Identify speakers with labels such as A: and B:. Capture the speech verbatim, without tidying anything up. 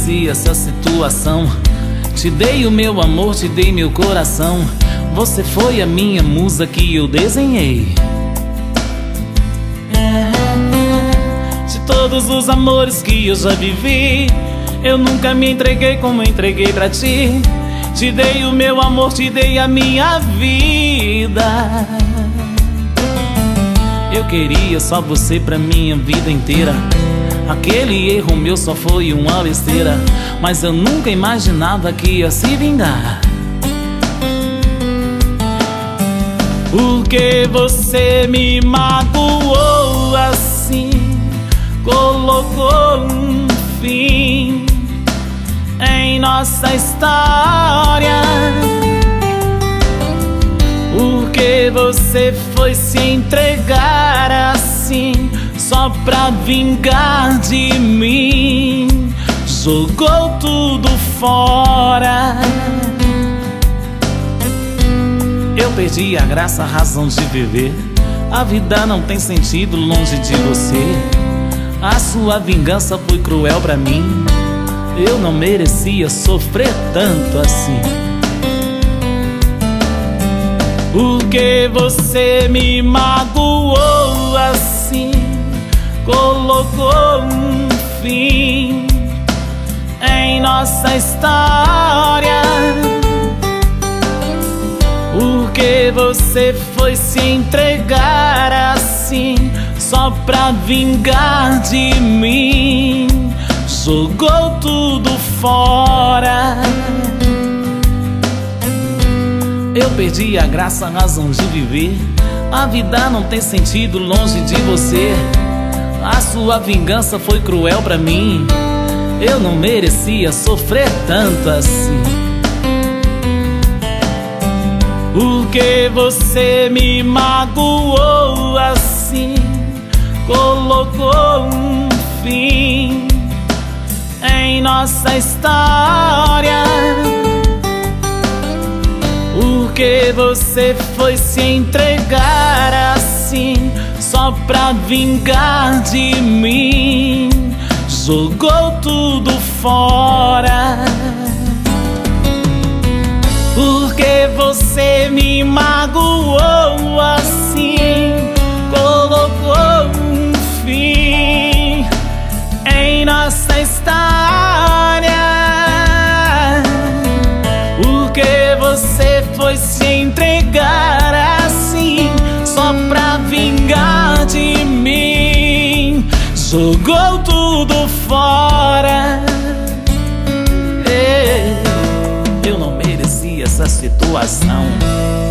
A: mereci essa situação. Te dei o meu amor, te dei meu coração. Você foi a minha musa que eu desenhei. De todos os amores que eu já vivi, eu nunca me entreguei como entreguei pra ti. Te dei o meu amor, te dei a minha vida. Eu queria só você pra minha vida inteira. Aquele erro meu só foi uma besteira, mas eu nunca imaginava que ia se vingar. Porque você me magoou assim, colocou um fim em nossa história. Porque você foi se entregar assim, só pra vingar de mim. Jogou tudo fora. Eu perdi a graça, a razão de viver. A vida não tem sentido longe de você. A sua vingança foi cruel pra mim. Eu não merecia sofrer tanto assim. Porque você me magoou assim, colocou um fim em nossa história. Porque você foi se entregar assim, só pra vingar de mim. Jogou tudo fora. Eu perdi a graça, a razão de viver. A vida não tem sentido longe de você. A sua vingança foi cruel pra mim. Eu não merecia sofrer tanto assim. Porque você me magoou assim, colocou um fim em nossa história. Porque você foi se entregar assim, só pra vingar de mim. Jogou tudo fora. Porque você me magoou assim, colocou um fim em nossa história. Porque você foi se entregar assim, só pra vingar de mim. Jogou tudo fora. Eu não mereci essa situação.